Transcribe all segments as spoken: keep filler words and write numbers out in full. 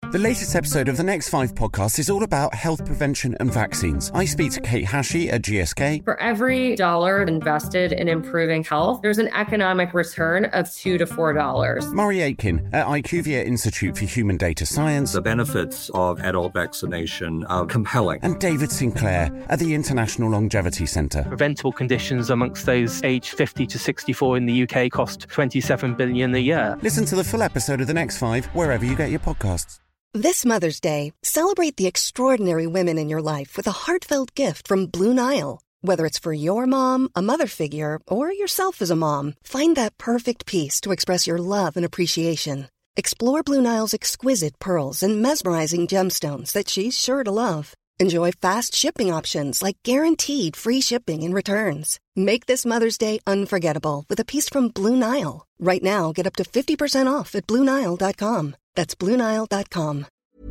The latest episode of the Next Five podcast is all about health prevention and vaccines. I speak to Kate Hashey at G S K. For every dollar invested in improving health, there's an economic return of two to four dollars. Murray Aitken at IQVIA Institute for Human Data Science. The benefits of adult vaccination are compelling. And David Sinclair at the International Longevity Centre. Preventable conditions amongst those aged fifty to sixty-four in the U K cost twenty-seven billion dollars a year. Listen to the full episode of The Next Five wherever you get your podcasts. This Mother's Day, celebrate the extraordinary women in your life with a heartfelt gift from Blue Nile. Whether it's for your mom, a mother figure, or yourself as a mom, find that perfect piece to express your love and appreciation. Explore Blue Nile's exquisite pearls and mesmerizing gemstones that she's sure to love. Enjoy fast shipping options like guaranteed free shipping and returns. Make this Mother's Day unforgettable with a piece from Blue Nile. Right now, get up to fifty percent off at Blue Nile dot com. That's Blue Nile dot com.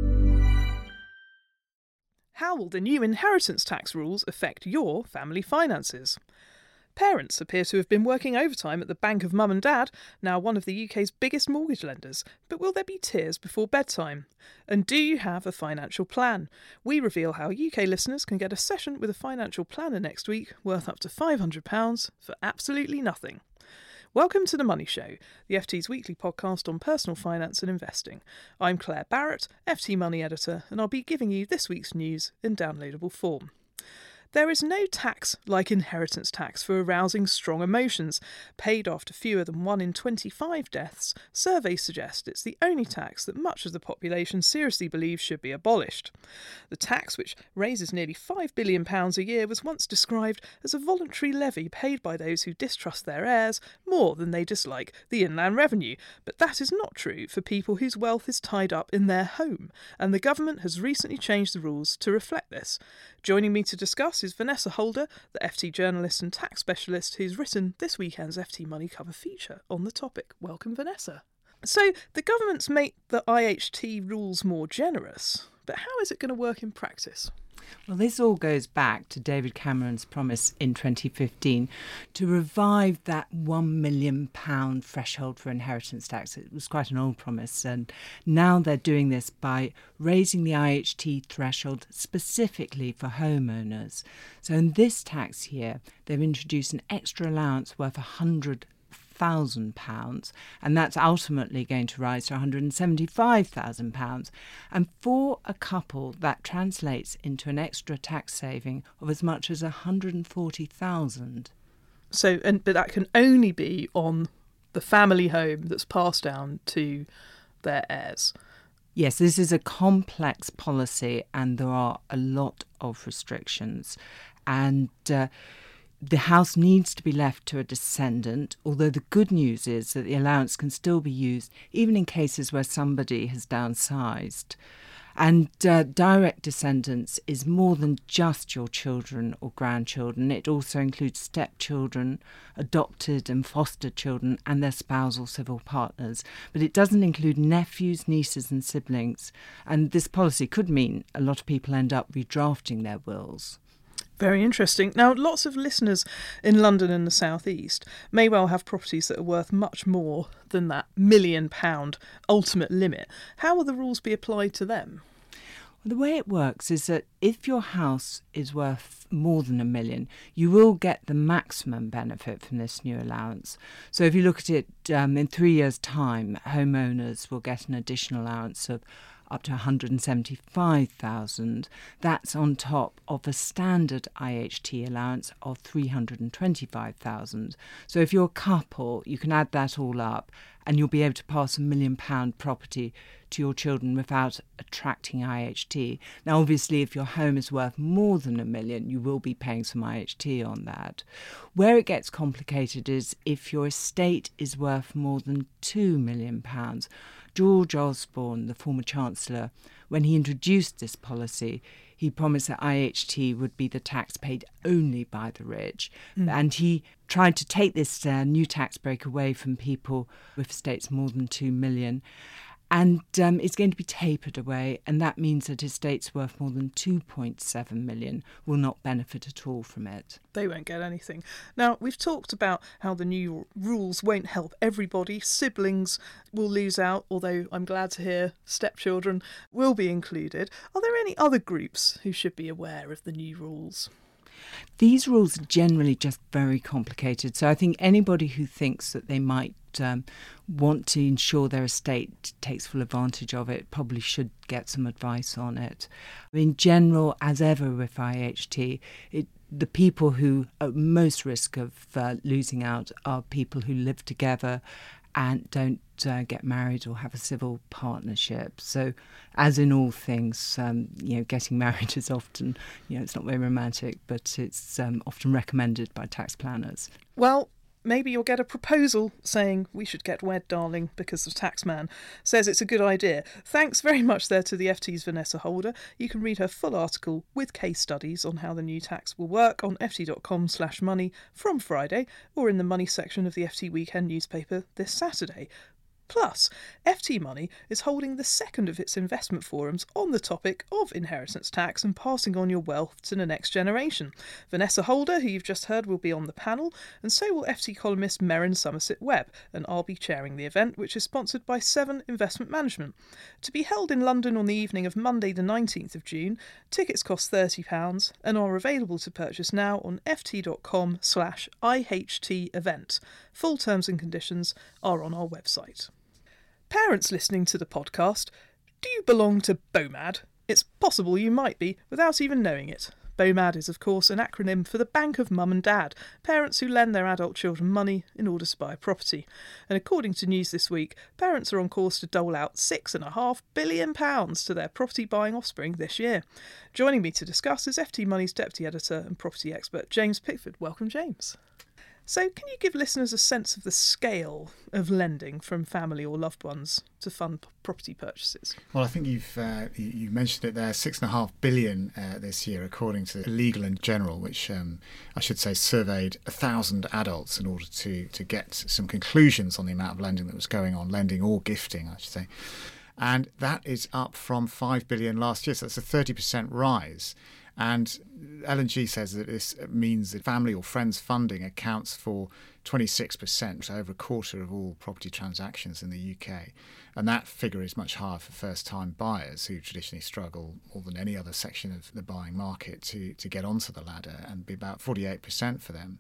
How will the new inheritance tax rules affect your family finances? Parents appear to have been working overtime at the Bank of Mum and Dad, now one of the U K's biggest mortgage lenders. But will there be tears before bedtime? And do you have a financial plan? We reveal how U K listeners can get a session with a financial planner next week worth up to five hundred pounds for absolutely nothing. Welcome to The Money Show, the F T's weekly podcast on personal finance and investing. I'm Claire Barrett, F T Money Editor, and I'll be giving you this week's news in downloadable form. There is no tax like inheritance tax for arousing strong emotions. Paid after fewer than one in twenty-five deaths, surveys suggest it's the only tax that much of the population seriously believes should be abolished. The tax, which raises nearly five billion pounds a year, was once described as a voluntary levy paid by those who distrust their heirs more than they dislike the inland revenue. But that is not true for people whose wealth is tied up in their home, and the government has recently changed the rules to reflect this. Joining me to discuss is Vanessa Holder, the F T journalist and tax specialist who's written this weekend's F T Money cover feature on the topic. Welcome, Vanessa. So, the government's made the I H T rules more generous, but how is it going to work in practice? Well, this all goes back to David Cameron's promise in twenty fifteen to revive that one million pounds threshold for inheritance tax. It was quite an old promise, and now they're doing this by raising the I H T threshold specifically for homeowners. So in this tax year, they've introduced an extra allowance worth one hundred thousand pounds, and that's ultimately going to rise to one hundred seventy-five thousand pounds. And for a couple, that translates into an extra tax saving of as much as one hundred forty thousand. So, and but that can only be on the family home that's passed down to their heirs. Yes, this is a complex policy, and there are a lot of restrictions, and uh, the house needs to be left to a descendant, although the good news is that the allowance can still be used even in cases where somebody has downsized. And uh, direct descendants is more than just your children or grandchildren. It also includes stepchildren, adopted and fostered children, and their spousal civil partners. But it doesn't include nephews, nieces and siblings. And this policy could mean a lot of people end up redrafting their wills. Very interesting. Now, lots of listeners in London and the South East may well have properties that are worth much more than that million pound ultimate limit. How will the rules be applied to them? Well, the way it works is that if your house is worth more than a million, you will get the maximum benefit from this new allowance. So if you look at it um, in three years' time, homeowners will get an additional allowance of up to one hundred seventy-five thousand. That's on top of a standard I H T allowance of three hundred twenty-five thousand. So if you're a couple, you can add that all up and you'll be able to pass a million pound property to your children without attracting I H T. Now, obviously, if your home is worth more than a million, you will be paying some I H T on that. Where it gets complicated is if your estate is worth more than two million pounds. George Osborne, the former Chancellor, when he introduced this policy, he promised that I H T would be the tax paid only by the rich. Mm. And he tried to take this uh, new tax break away from people with estates more than two million. And um, it's going to be tapered away, and that means that estates worth more than two point seven million will not benefit at all from it. They won't get anything. Now, we've talked about how the new rules won't help everybody. Siblings will lose out, although I'm glad to hear stepchildren will be included. Are there any other groups who should be aware of the new rules? These rules are generally just very complicated. So I think anybody who thinks that they might um, want to ensure their estate takes full advantage of it probably should get some advice on it. In general, as ever with I H T, it, the people who are most risk of uh, losing out are people who live together and don't uh, get married or have a civil partnership. So, as in all things, um, you know, getting married is often, you know, it's not very romantic, but it's um, often recommended by tax planners. Well, maybe you'll get a proposal saying we should get wed, darling, because the taxman says it's a good idea. Thanks very much there to the F T's Vanessa Holder. You can read her full article with case studies on how the new tax will work on ft.com slash money from Friday, or in the money section of the F T Weekend newspaper this Saturday. Plus, F T Money is holding the second of its investment forums on the topic of inheritance tax and passing on your wealth to the next generation. Vanessa Holder, who you've just heard, will be on the panel, and so will F T columnist Merryn Somerset Webb, and I'll be chairing the event, which is sponsored by Seven Investment Management. To be held in London on the evening of Monday the nineteenth of June, tickets cost thirty pounds and are available to purchase now on ft.com slash IHT event. Full terms and conditions are on our website. Parents listening to the podcast, do you belong to BOMAD? It's possible you might be without even knowing it. BOMAD is, of course, an acronym for the Bank of Mum and Dad, parents who lend their adult children money in order to buy a property. And according to News This Week, parents are on course to dole out six point five billion pounds to their property-buying offspring this year. Joining me to discuss is F T Money's Deputy Editor and property expert James Pickford. Welcome, James. So can you give listeners a sense of the scale of lending from family or loved ones to fund p- property purchases? Well, I think you've uh, you, you mentioned it there, six and a half billion uh, this year, according to Legal and General, which um, I should say surveyed a thousand adults in order to to get some conclusions on the amount of lending that was going on, lending or gifting, I should say. And that is up from five billion last year, so that's a thirty percent rise. And L and G says that this means that family or friends funding accounts for twenty-six percent, so over a quarter of all property transactions in the U K. And that figure is much higher for first-time buyers who traditionally struggle more than any other section of the buying market to, to get onto the ladder, and be about forty-eight percent for them.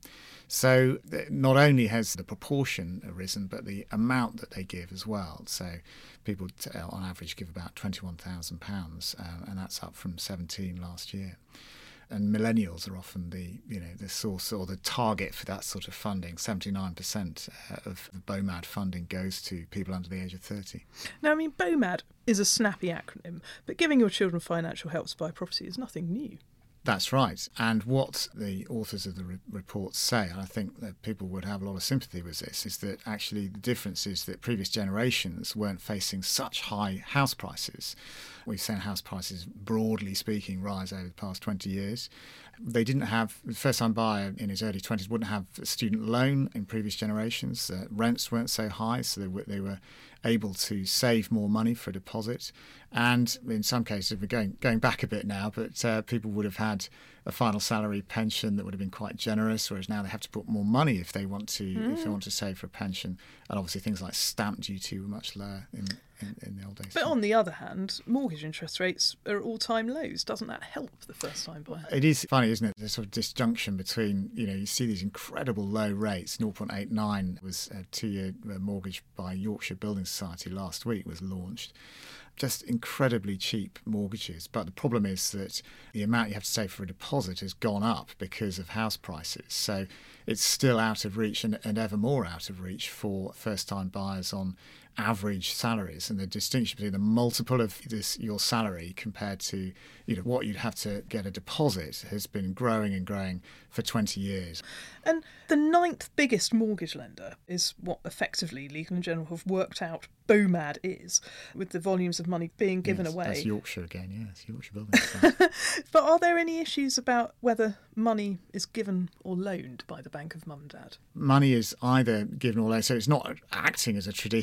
So not only has the proportion arisen, but the amount that they give as well. So people on average give about twenty-one thousand pounds, um, and that's up from seventeen last year. And millennials are often the you know the source or the target for that sort of funding. seventy-nine percent of the BOMAD funding goes to people under the age of thirty. Now, I mean, BOMAD is a snappy acronym, but giving your children financial help to buy property is nothing new. That's right. And what the authors of the re- report say, and I think that people would have a lot of sympathy with this, is that actually the difference is that previous generations weren't facing such high house prices. We've seen house prices, broadly speaking, rise over the past twenty years. They didn't have, the first-time buyer in his early twenties wouldn't have a student loan in previous generations. Uh, rents weren't so high, so they, w- they were able to save more money for a deposit. And in some cases, we're going, going back a bit now, but uh, people would have had a final salary pension that would have been quite generous, whereas now they have to put more money if they want to mm. if they want to save for a pension. And obviously things like stamp duty were much lower in, in, in the old days. But on the other hand, mortgage interest rates are at all-time lows. Doesn't that help the first-time buyer? It is funny, isn't it? There's sort of disjunction between, you know, you see these incredible low rates. zero point eight nine was a two-year mortgage by Yorkshire Building Society last week was launched. Just incredibly cheap mortgages. But the problem is that the amount you have to save for a deposit has gone up because of house prices. So it's still out of reach, and, and ever more out of reach for first-time buyers on average salaries. And the distinction between the multiple of this your salary compared to you know what you'd have to get a deposit has been growing and growing for twenty years. And the ninth biggest mortgage lender is what effectively Legal and General have worked out BOMAD is, with the volumes of money being given yes, away. That's Yorkshire again, yes, Yorkshire Building Society. But are there any issues about whether money is given or loaned by the Bank of Mum and Dad? Money is either given or loaned, so it's not acting as a traditional bank.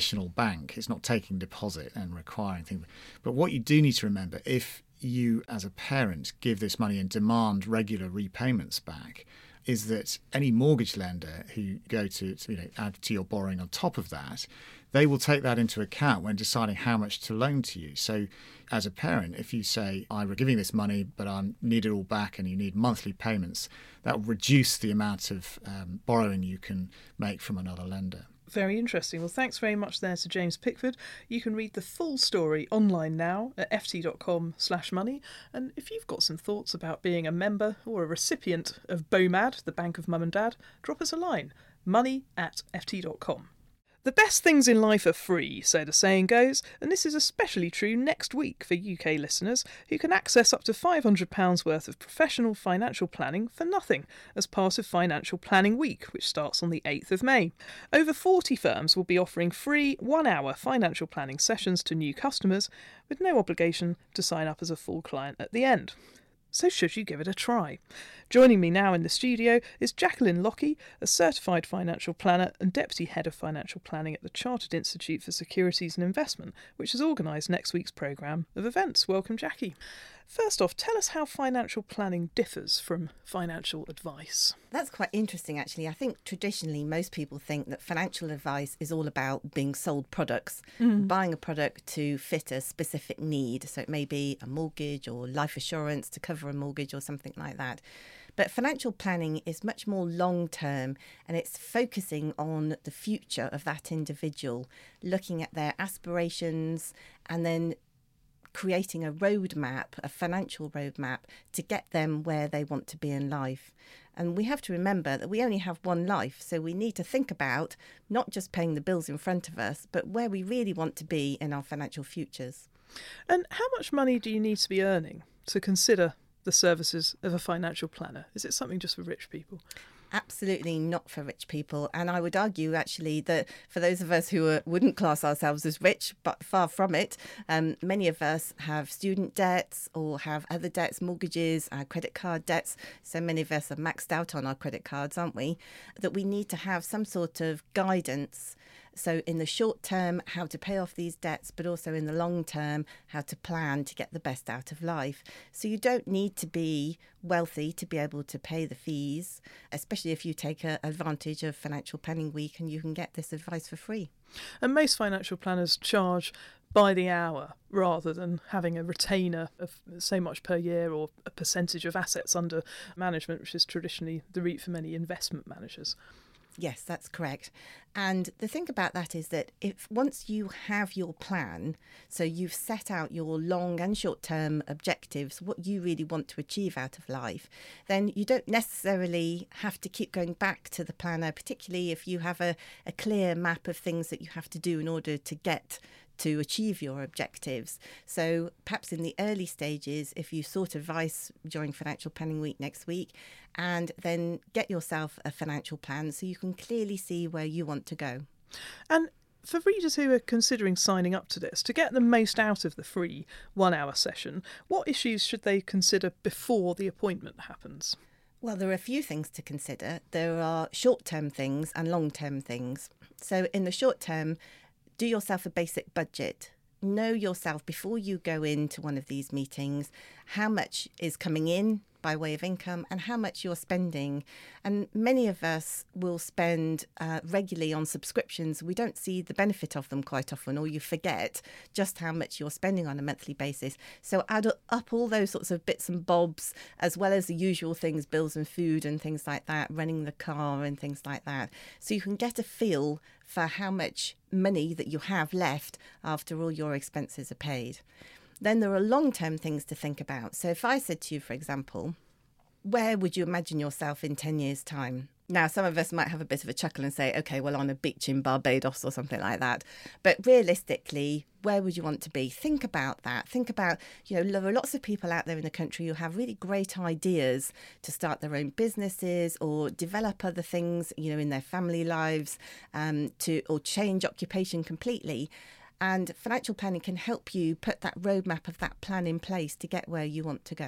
bank. It's not taking deposit and requiring things. But what you do need to remember, if you as a parent give this money and demand regular repayments back, is that any mortgage lender who go to, to you know, add to your borrowing on top of that, they will take that into account when deciding how much to loan to you. So as a parent, if you say, I'm giving this money, but I need it all back and you need monthly payments, that will reduce the amount of um, borrowing you can make from another lender. Very interesting. Well, thanks very much there to James Pickford. You can read the full story online now at ft.com slash money. And if you've got some thoughts about being a member or a recipient of BOMAD, the Bank of Mum and Dad, drop us a line, money at ft dot com. The best things in life are free, so the saying goes, and this is especially true next week for U K listeners who can access up to five hundred pounds worth of professional financial planning for nothing as part of Financial Planning Week, which starts on the eighth of May. Over forty firms will be offering free one-hour financial planning sessions to new customers with no obligation to sign up as a full client at the end. So should you give it a try? Joining me now in the studio is Jacqueline Lockie, a certified financial planner and deputy head of financial planning at the Chartered Institute for Securities and Investment, which has organised next week's programme of events. Welcome, Jackie. First off, tell us how financial planning differs from financial advice. That's quite interesting, actually. I think traditionally most people think that financial advice is all about being sold products, mm. buying a product to fit a specific need. So it may be a mortgage or life assurance to cover a mortgage or something like that. But financial planning is much more long-term, and it's focusing on the future of that individual, looking at their aspirations and then creating a roadmap, a financial roadmap to get them where they want to be in life. And we have to remember that we only have one life, so we need to think about not just paying the bills in front of us, but where we really want to be in our financial futures. And how much money do you need to be earning to consider the services of a financial planner? Is it something just for rich people? Absolutely not for rich people. And I would argue, actually, that for those of us who are, wouldn't class ourselves as rich, but far from it, um, many of us have student debts or have other debts, mortgages, uh, credit card debts. So many of us are maxed out on our credit cards, aren't we? That we need to have some sort of guidance. So in the short term, how to pay off these debts, but also in the long term, how to plan to get the best out of life. So you don't need to be wealthy to be able to pay the fees, especially if you take a, advantage of Financial Planning Week and you can get this advice for free. And most financial planners charge by the hour rather than having a retainer of so much per year or a percentage of assets under management, which is traditionally the route for many investment managers. Yes, that's correct. And the thing about that is that if once you have your plan, so you've set out your long and short term objectives, what you really want to achieve out of life, then you don't necessarily have to keep going back to the planner, particularly if you have a, a clear map of things that you have to do in order to get to achieve your objectives. So perhaps in the early stages, if you sought advice during Financial Planning Week next week, and then get yourself a financial plan so you can clearly see where you want to go. And for readers who are considering signing up to this, to get the most out of the free one-hour session, what issues should they consider before the appointment happens? Well, there are a few things to consider. There are short-term things and long-term things. So in the short term, do yourself a basic budget. Know yourself before you go into one of these meetings, how much is coming in by way of income and how much you're spending. And many of us will spend uh, regularly on subscriptions. We don't see the benefit of them quite often, or you forget just how much you're spending on a monthly basis. So add up all those sorts of bits and bobs, as well as the usual things, bills and food and things like that, running the car and things like that. So you can get a feel for how much money that you have left after all your expenses are paid. Then there are long-term things to think about. So if I said to you, for example, where would you imagine yourself in ten years' time? Now, some of us might have a bit of a chuckle and say, OK, well, on a beach in Barbados or something like that. But realistically, where would you want to be? Think about that. Think about, you know, there are lots of people out there in the country who have really great ideas to start their own businesses or develop other things, you know, in their family lives, um, to or change occupation completely. And financial planning can help you put that roadmap of that plan in place to get where you want to go.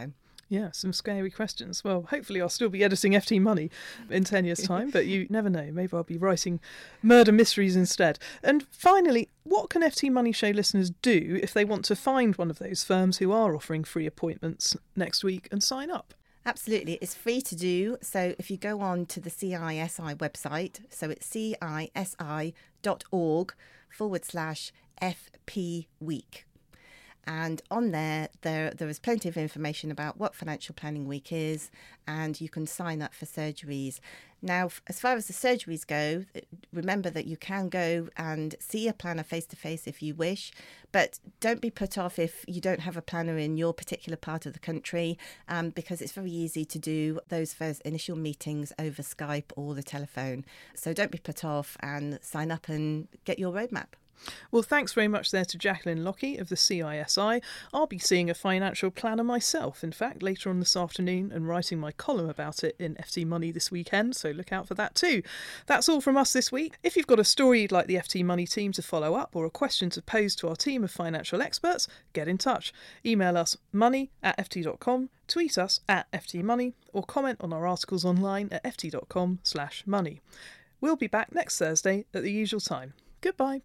Yeah, some scary questions. Well, hopefully I'll still be editing F T Money in ten years' time, but you never know. Maybe I'll be writing murder mysteries instead. And finally, what can F T Money Show listeners do if they want to find one of those firms who are offering free appointments next week and sign up? Absolutely. It's free to do. So if you go on to the C I S I website, so it's cisi.org forward slash FP week. And on there, there there is plenty of information about what Financial Planning Week is, and you can sign up for surgeries. Now, as far as the surgeries go, remember that you can go and see a planner face-to-face if you wish, but don't be put off if you don't have a planner in your particular part of the country, um, because it's very easy to do those first initial meetings over Skype or the telephone. So don't be put off and sign up and get your roadmap. Well, thanks very much there to Jacqueline Lockie of the C I S I. I'll be seeing a financial planner myself, in fact, later on this afternoon, and writing my column about it in F T Money this weekend, so look out for that too. That's all from us this week. If you've got a story you'd like the F T Money team to follow up or a question to pose to our team of financial experts, get in touch. Email us money at ft dot com, tweet us at F T Money, or comment on our articles online at ft dot com slash money. We'll be back next Thursday at the usual time. Goodbye.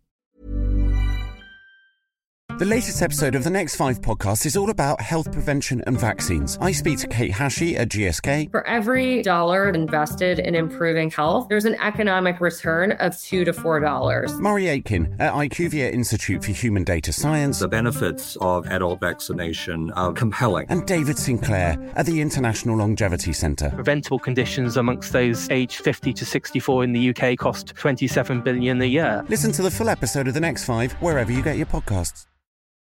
The latest episode of the Next Five podcast is all about health prevention and vaccines. I speak to Kate Hashey at G S K. For every dollar invested in improving health, there's an economic return of two to four dollars. Murray Aitken at IQVIA Institute for Human Data Science. The benefits of adult vaccination are compelling. And David Sinclair at the International Longevity Centre. Preventable conditions amongst those aged fifty to sixty-four in the U K cost twenty-seven billion dollars a year. Listen to the full episode of the Next Five wherever you get your podcasts.